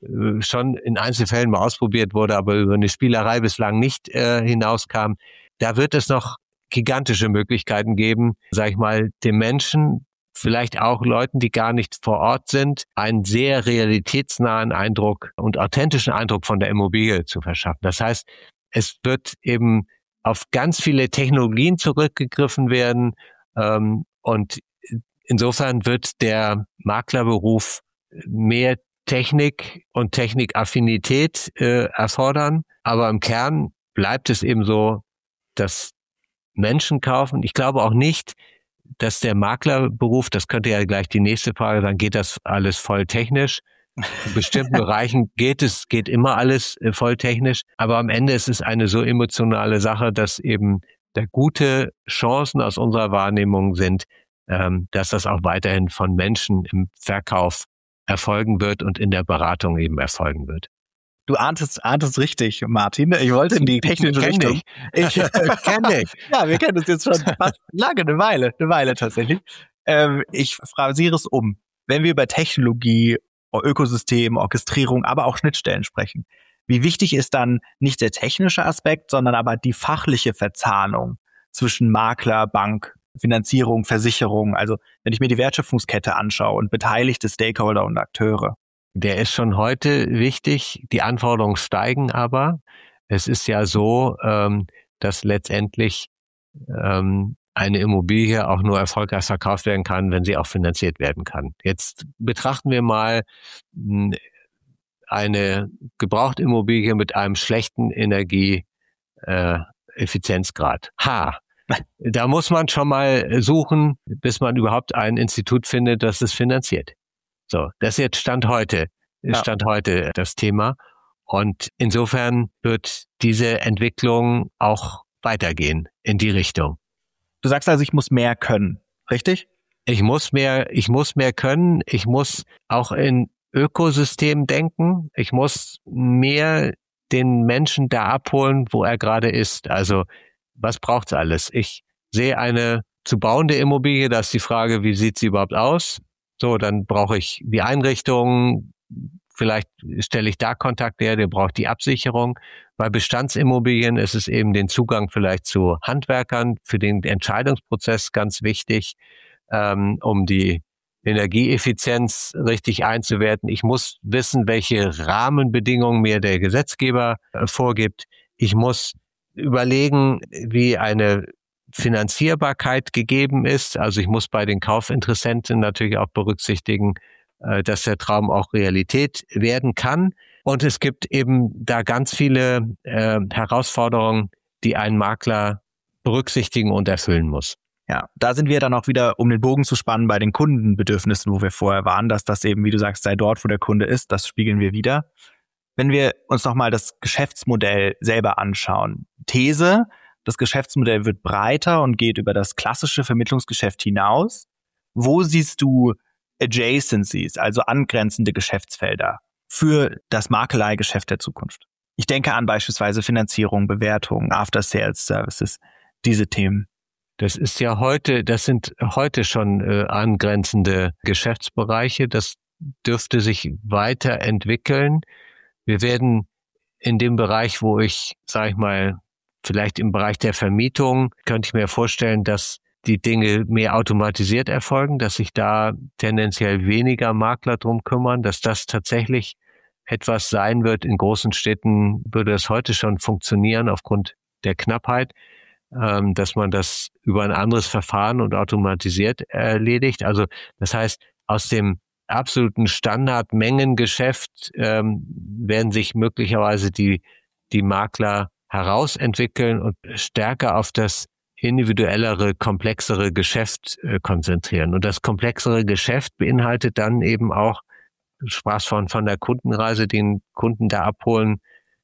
schon in Einzelfällen mal ausprobiert wurde, aber über eine Spielerei bislang nicht hinauskam. Da wird es noch gigantische Möglichkeiten geben, sag ich mal, dem Menschen, vielleicht auch Leuten, die gar nicht vor Ort sind, einen sehr realitätsnahen Eindruck und authentischen Eindruck von der Immobilie zu verschaffen. Das heißt, es wird eben auf ganz viele Technologien zurückgegriffen werden und insofern wird der Maklerberuf mehr Technik und Technikaffinität erfordern, aber im Kern bleibt es eben so, dass Menschen kaufen. Ich glaube auch nicht, dass der Maklerberuf, das könnte ja gleich die nächste Frage sein, geht das alles voll technisch? In bestimmten Bereichen geht immer alles voll technisch, aber am Ende ist es eine so emotionale Sache, dass eben da gute Chancen aus unserer Wahrnehmung sind, dass das auch weiterhin von Menschen im Verkauf erfolgen wird und in der Beratung eben erfolgen wird. Du ahntest richtig, Martin. Ich wollte in die technische Richtung. Ich kenne dich. Ja, wir kennen uns jetzt schon fast lange, eine Weile tatsächlich. Ich phrasiere es um. Wenn wir über Technologie, Ökosystem, Orchestrierung, aber auch Schnittstellen sprechen, wie wichtig ist dann nicht der technische Aspekt, sondern aber die fachliche Verzahnung zwischen Makler, Bank, Finanzierung, Versicherung? Also wenn ich mir die Wertschöpfungskette anschaue und beteiligte Stakeholder und Akteure. Der ist schon heute wichtig. Die Anforderungen steigen aber. Es ist ja so, dass letztendlich eine Immobilie auch nur erfolgreich verkauft werden kann, wenn sie auch finanziert werden kann. Jetzt betrachten wir mal eine Gebrauchtimmobilie mit einem schlechten Energieeffizienzgrad. Da muss man schon mal suchen, bis man überhaupt ein Institut findet, das es finanziert. So, das ist jetzt Stand heute das Thema. Und insofern wird diese Entwicklung auch weitergehen in die Richtung. Du sagst also, ich muss mehr können, richtig? Ich muss mehr können. Ich muss auch in Ökosystem denken. Ich muss mehr den Menschen da abholen, wo er gerade ist. Also, was braucht's alles? Ich sehe eine zu bauende Immobilie, da ist die Frage, wie sieht sie überhaupt aus? So, dann brauche ich die Einrichtung, vielleicht stelle ich da Kontakte her, der braucht die Absicherung. Bei Bestandsimmobilien ist es eben den Zugang vielleicht zu Handwerkern, für den Entscheidungsprozess ganz wichtig, um die Energieeffizienz richtig einzuwerten. Ich muss wissen, welche Rahmenbedingungen mir der Gesetzgeber vorgibt. Ich muss überlegen, wie eine Finanzierbarkeit gegeben ist. Also ich muss bei den Kaufinteressenten natürlich auch berücksichtigen, dass der Traum auch Realität werden kann. Und es gibt eben da ganz viele Herausforderungen, die ein Makler berücksichtigen und erfüllen muss. Ja, da sind wir dann auch wieder, um den Bogen zu spannen, bei den Kundenbedürfnissen, wo wir vorher waren, dass das eben, wie du sagst, sei dort, wo der Kunde ist, das spiegeln wir wieder. Wenn wir uns nochmal das Geschäftsmodell selber anschauen. These: Das Geschäftsmodell wird breiter und geht über das klassische Vermittlungsgeschäft hinaus. Wo siehst du Adjacencies, also angrenzende Geschäftsfelder für das Makeleigeschäft der Zukunft? Ich denke an beispielsweise Finanzierung, Bewertung, After-Sales-Services, diese Themen. Das sind heute schon angrenzende Geschäftsbereiche. Das dürfte sich weiterentwickeln. Wir werden in dem Bereich, wo ich, sage ich mal, vielleicht im Bereich der Vermietung, könnte ich mir vorstellen, dass die Dinge mehr automatisiert erfolgen, dass sich da tendenziell weniger Makler drum kümmern, dass das tatsächlich etwas sein wird. In großen Städten würde das heute schon funktionieren aufgrund der Knappheit, dass man das über ein anderes Verfahren und automatisiert erledigt. Also das heißt, aus dem absoluten Standardmengengeschäft werden sich möglicherweise die Makler herausentwickeln und stärker auf das individuellere, komplexere Geschäft konzentrieren. Und das komplexere Geschäft beinhaltet dann eben auch, du sprachst von der Kundenreise, den Kunden da abholen,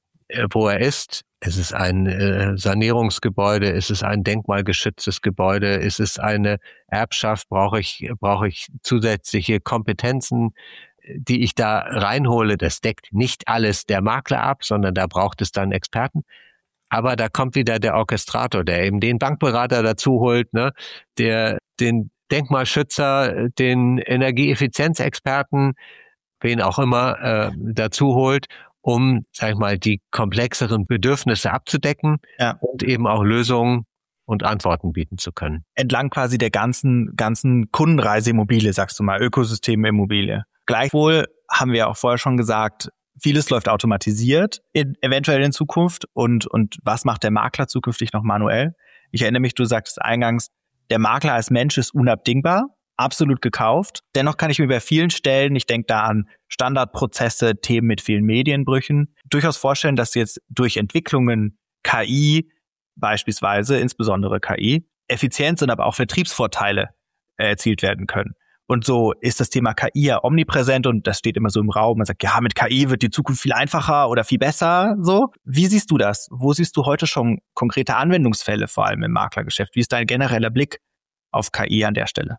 wo er ist. Es ist ein Sanierungsgebäude, es ist ein denkmalgeschütztes Gebäude, es ist eine Erbschaft, brauche ich zusätzliche Kompetenzen, die ich da reinhole. Das deckt nicht alles der Makler ab, sondern da braucht es dann Experten. Aber da kommt wieder der Orchestrator, der eben den Bankberater dazu holt, ne, der den Denkmalschützer, den Energieeffizienzexperten, wen auch immer, dazu holt, um, sag ich mal, die komplexeren Bedürfnisse abzudecken, ja, und eben auch Lösungen und Antworten bieten zu können. Entlang quasi der ganzen Kundenreise Immobilie, sagst du mal, Ökosystem Immobilie. Gleichwohl haben wir auch vorher schon gesagt, vieles läuft automatisiert, eventuell in Zukunft. Und was macht der Makler zukünftig noch manuell? Ich erinnere mich, du sagtest eingangs, der Makler als Mensch ist unabdingbar, absolut gekauft. Dennoch kann ich mir bei vielen Stellen, ich denke da an Standardprozesse, Themen mit vielen Medienbrüchen, durchaus vorstellen, dass jetzt durch Entwicklungen KI beispielsweise, insbesondere KI, Effizienz und aber auch Vertriebsvorteile erzielt werden können. Und so ist das Thema KI ja omnipräsent und das steht immer so im Raum. Man sagt, ja, mit KI wird die Zukunft viel einfacher oder viel besser. So, wie siehst du das? Wo siehst du heute schon konkrete Anwendungsfälle, vor allem im Maklergeschäft? Wie ist dein genereller Blick auf KI an der Stelle?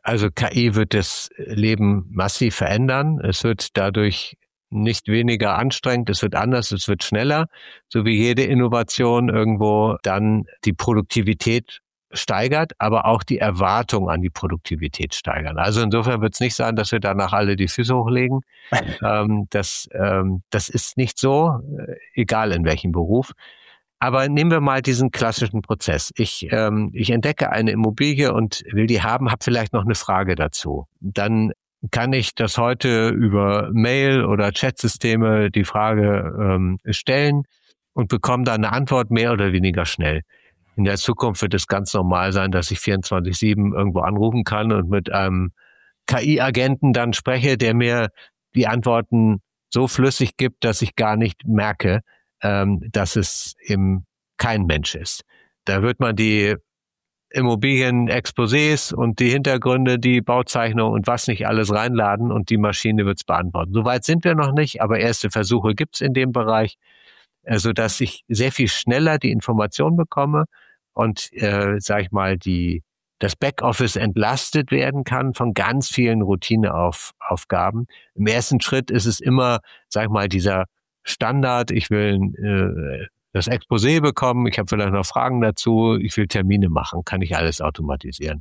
Also KI wird das Leben massiv verändern. Es wird dadurch nicht weniger anstrengend, es wird anders, es wird schneller, so wie jede Innovation irgendwo dann die Produktivität steigert, aber auch die Erwartung an die Produktivität steigern. Also insofern wird es nicht sein, dass wir danach alle die Füße hochlegen. Das ist nicht so, egal in welchem Beruf. Aber nehmen wir mal diesen klassischen Prozess. Ich entdecke eine Immobilie und will die haben, habe vielleicht noch eine Frage dazu. Dann kann ich das heute über Mail oder Chatsysteme die Frage stellen und bekomme dann eine Antwort mehr oder weniger schnell. In der Zukunft wird es ganz normal sein, dass ich 24/7 irgendwo anrufen kann und mit einem KI-Agenten dann spreche, der mir die Antworten so flüssig gibt, dass ich gar nicht merke, dass es eben kein Mensch ist. Da wird man die Immobilien-Exposés und die Hintergründe, die Bauzeichnung und was nicht alles reinladen und die Maschine wird es beantworten. Soweit sind wir noch nicht, aber erste Versuche gibt es in dem Bereich, sodass ich sehr viel schneller die Information bekomme und, sag ich mal, das Backoffice entlastet werden kann von ganz vielen Routineaufgaben. Im ersten Schritt ist es immer, sag ich mal, dieser Standard, ich will das Exposé bekommen, ich habe vielleicht noch Fragen dazu, ich will Termine machen, kann ich alles automatisieren.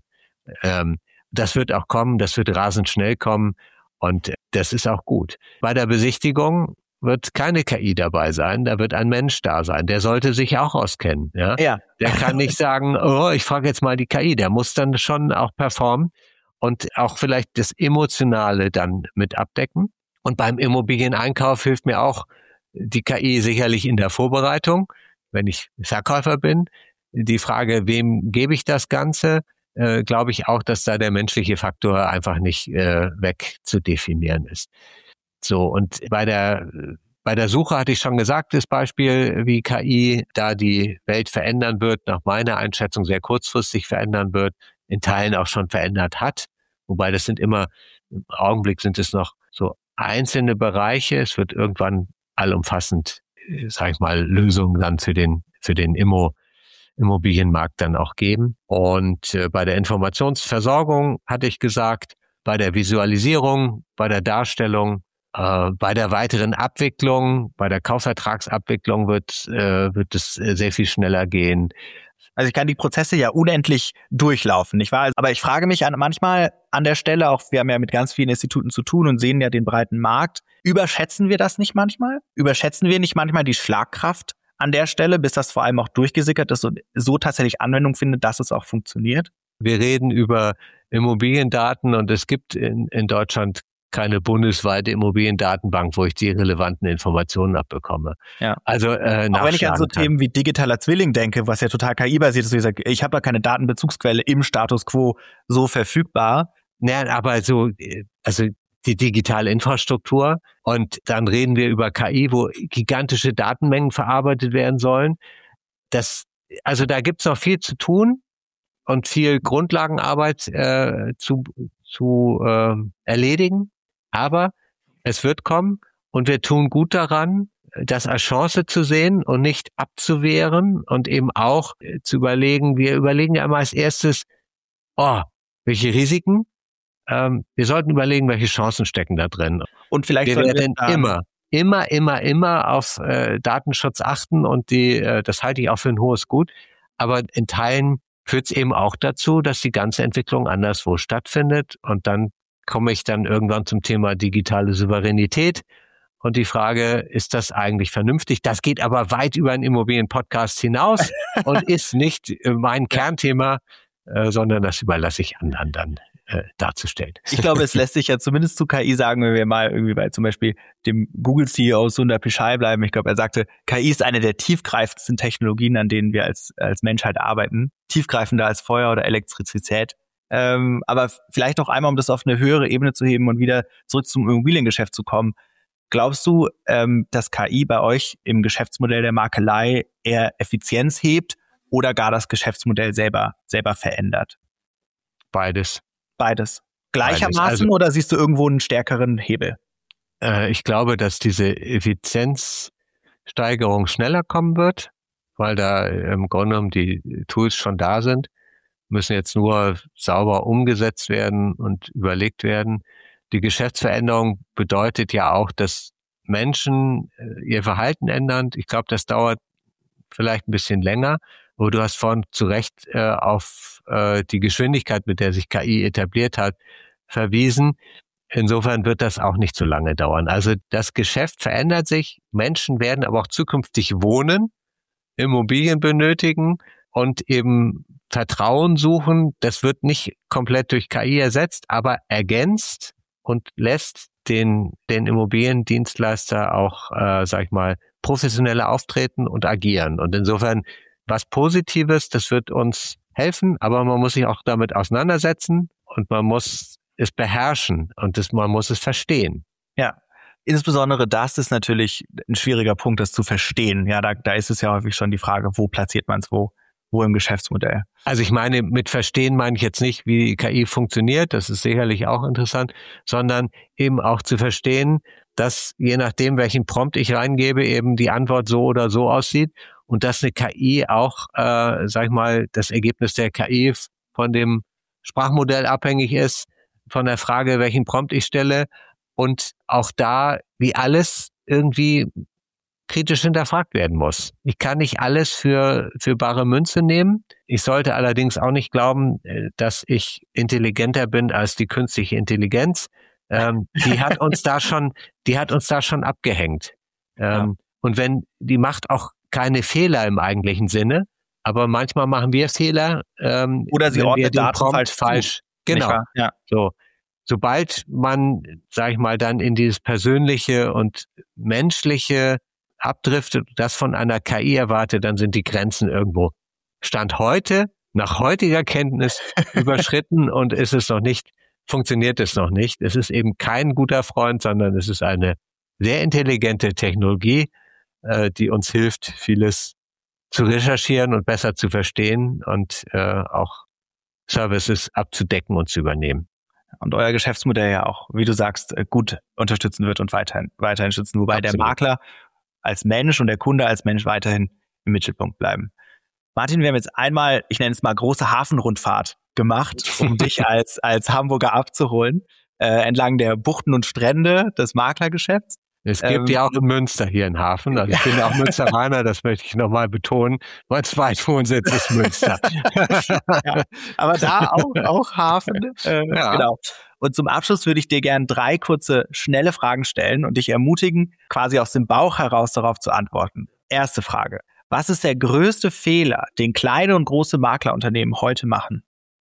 Das wird auch kommen, das wird rasend schnell kommen und das ist auch gut. Bei der Besichtigung wird keine KI dabei sein, da wird ein Mensch da sein, der sollte sich auch auskennen. Ja. Der kann nicht sagen, oh, ich frage jetzt mal die KI, der muss dann schon auch performen und auch vielleicht das Emotionale dann mit abdecken. Und beim Immobilieneinkauf hilft mir auch die KI sicherlich in der Vorbereitung, wenn ich Verkäufer bin. Die Frage, wem gebe ich das Ganze, glaube ich auch, dass da der menschliche Faktor einfach nicht wegzudefinieren ist. So, und bei der Suche hatte ich schon gesagt, das Beispiel, wie KI da die Welt verändern wird, nach meiner Einschätzung sehr kurzfristig verändern wird, in Teilen auch schon verändert hat. Wobei das sind immer, im Augenblick sind es noch so einzelne Bereiche. Es wird irgendwann allumfassend, sage ich mal, Lösungen dann für den Immobilienmarkt dann auch geben. Und bei der Informationsversorgung hatte ich gesagt, bei der Visualisierung, bei der Darstellung, bei der weiteren Abwicklung, bei der Kaufvertragsabwicklung wird es sehr viel schneller gehen. Also ich kann die Prozesse ja unendlich durchlaufen, nicht wahr? Aber ich frage mich manchmal an der Stelle, auch wir haben ja mit ganz vielen Instituten zu tun und sehen ja den breiten Markt, überschätzen wir das nicht manchmal? Überschätzen wir nicht manchmal die Schlagkraft an der Stelle, bis das vor allem auch durchgesickert ist und so tatsächlich Anwendung findet, dass es auch funktioniert? Wir reden über Immobiliendaten und es gibt in Deutschland keine bundesweite Immobiliendatenbank, wo ich die relevanten Informationen abbekomme. Ja. Also auch wenn ich an so Themen wie digitaler Zwilling denke, was ja total KI-basiert ist, wo ich sage, ich habe da keine Datenbezugsquelle im Status quo so verfügbar. Naja, aber also die digitale Infrastruktur und dann reden wir über KI, wo gigantische Datenmengen verarbeitet werden sollen. Also da gibt's noch viel zu tun und viel Grundlagenarbeit zu erledigen. Aber es wird kommen und wir tun gut daran, das als Chance zu sehen und nicht abzuwehren und eben auch zu überlegen. Wir überlegen ja immer als erstes, welche Risiken? Wir sollten überlegen, welche Chancen stecken da drin. Und vielleicht wir werden immer auf Datenschutz achten und das halte ich auch für ein hohes Gut. Aber in Teilen führt es eben auch dazu, dass die ganze Entwicklung anderswo stattfindet und dann komme ich dann irgendwann zum Thema digitale Souveränität und die Frage, ist das eigentlich vernünftig? Das geht aber weit über einen Immobilien-Podcast hinaus und ist nicht mein Kernthema, sondern das überlasse ich anderen dann darzustellen. Ich glaube, es lässt sich ja zumindest zu KI sagen, wenn wir mal irgendwie bei zum Beispiel dem Google-CEO Sundar Pichai bleiben. Ich glaube, er sagte, KI ist eine der tiefgreifendsten Technologien, an denen wir als Menschheit arbeiten. Tiefgreifender als Feuer oder Elektrizität. Aber vielleicht noch einmal, um das auf eine höhere Ebene zu heben und wieder zurück zum Immobiliengeschäft zu kommen. Glaubst du, dass KI bei euch im Geschäftsmodell der Maklerei eher Effizienz hebt oder gar das Geschäftsmodell selber verändert? Beides. Gleichermaßen oder siehst du irgendwo einen stärkeren Hebel? Ich glaube, dass diese Effizienzsteigerung schneller kommen wird, weil da im Grunde genommen die Tools schon da sind. müssen jetzt nur sauber umgesetzt werden und überlegt werden. Die Geschäftsveränderung bedeutet ja auch, dass Menschen ihr Verhalten ändern. Ich glaube, das dauert vielleicht ein bisschen länger, aber du hast vorhin zu Recht auf die Geschwindigkeit, mit der sich KI etabliert hat, verwiesen. Insofern wird das auch nicht so lange dauern. Also das Geschäft verändert sich, Menschen werden aber auch zukünftig wohnen, Immobilien benötigen und eben Vertrauen suchen. Das wird nicht komplett durch KI ersetzt, aber ergänzt und lässt den Immobiliendienstleister auch, professioneller auftreten und agieren. Und insofern was Positives, das wird uns helfen, aber man muss sich auch damit auseinandersetzen und man muss es beherrschen und man muss es verstehen. Ja, insbesondere das ist natürlich ein schwieriger Punkt, das zu verstehen. Ja, da ist es ja häufig schon die Frage, wo platziert man es wo im Geschäftsmodell. Also ich meine, mit Verstehen meine ich jetzt nicht, wie die KI funktioniert, das ist sicherlich auch interessant, sondern eben auch zu verstehen, dass je nachdem, welchen Prompt ich reingebe, eben die Antwort so oder so aussieht und dass eine KI auch, das Ergebnis der KI von dem Sprachmodell abhängig ist, von der Frage, welchen Prompt ich stelle und auch da, wie alles irgendwie kritisch hinterfragt werden muss. Ich kann nicht alles für bare Münze nehmen. Ich sollte allerdings auch nicht glauben, dass ich intelligenter bin als die künstliche Intelligenz. Die hat uns da schon abgehängt. Ja. Und die macht auch keine Fehler im eigentlichen Sinne, aber manchmal machen wir Fehler. Oder sie ordnet Daten falsch. Genau. Ja. So. Sobald man, dann in dieses Persönliche und Menschliche abdriftet, das von einer KI erwartet, dann sind die Grenzen irgendwo Stand heute, nach heutiger Kenntnis überschritten und funktioniert es noch nicht. Es ist eben kein guter Freund, sondern es ist eine sehr intelligente Technologie, die uns hilft, vieles zu recherchieren und besser zu verstehen und auch Services abzudecken und zu übernehmen. Und euer Geschäftsmodell ja auch, wie du sagst, gut unterstützen wird und weiterhin schützen, wobei Absolut. Der Makler als Mensch und der Kunde als Mensch weiterhin im Mittelpunkt bleiben. Martin, wir haben jetzt einmal, ich nenne es mal, große Hafenrundfahrt gemacht, um dich als Hamburger abzuholen, entlang der Buchten und Strände des Maklergeschäfts. Es gibt ja auch in Münster hier einen Hafen. Also ich bin ja auch Münsteraner, das möchte ich nochmal betonen. Mein Zweitwohnsitz ist Münster. Ja, aber da auch Hafen. Ja. Genau. Und zum Abschluss würde ich dir gerne 3 kurze, schnelle Fragen stellen und dich ermutigen, quasi aus dem Bauch heraus darauf zu antworten. Erste Frage. Was ist der größte Fehler, den kleine und große Maklerunternehmen heute machen?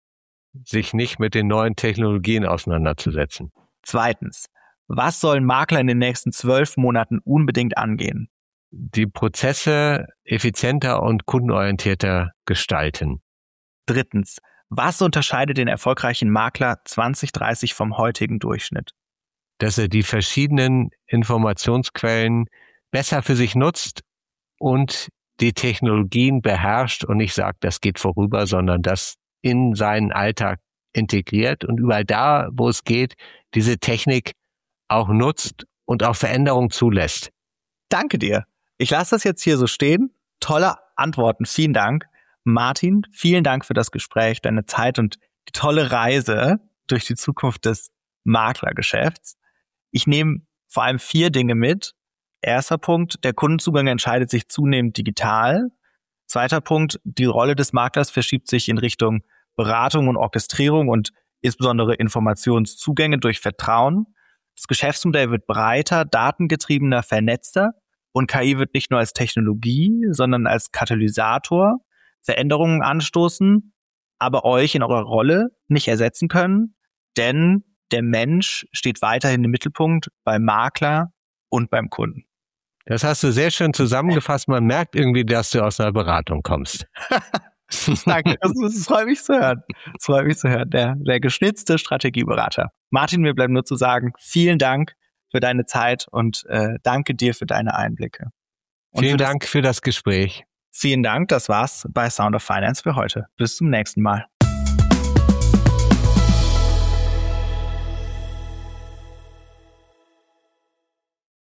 Sich nicht mit den neuen Technologien auseinanderzusetzen. Zweitens. Was sollen Makler in den nächsten 12 Monaten unbedingt angehen? Die Prozesse effizienter und kundenorientierter gestalten. Drittens. Was unterscheidet den erfolgreichen Makler 2030 vom heutigen Durchschnitt? Dass er die verschiedenen Informationsquellen besser für sich nutzt und die Technologien beherrscht und nicht sagt, das geht vorüber, sondern das in seinen Alltag integriert und überall da, wo es geht, diese Technik auch nutzt und auch Veränderung zulässt. Danke dir. Ich lasse das jetzt hier so stehen. Tolle Antworten. Vielen Dank. Martin, vielen Dank für das Gespräch, deine Zeit und die tolle Reise durch die Zukunft des Maklergeschäfts. Ich nehme vor allem 4 Dinge mit. Erster Punkt, der Kundenzugang entscheidet sich zunehmend digital. Zweiter Punkt, die Rolle des Maklers verschiebt sich in Richtung Beratung und Orchestrierung und insbesondere Informationszugänge durch Vertrauen. Das Geschäftsmodell wird breiter, datengetriebener, vernetzter und KI wird nicht nur als Technologie, sondern als Katalysator Veränderungen anstoßen, aber euch in eurer Rolle nicht ersetzen können, denn der Mensch steht weiterhin im Mittelpunkt beim Makler und beim Kunden. Das hast du sehr schön zusammengefasst. Man merkt irgendwie, dass du aus einer Beratung kommst. Danke, das freut mich zu hören. Das freut mich zu hören. Der geschnitzte Strategieberater. Martin, mir bleibt nur zu sagen, vielen Dank für deine Zeit und danke dir für deine Einblicke. Und vielen Dank für das Gespräch. Vielen Dank, das war's bei Sound of Finance für heute. Bis zum nächsten Mal.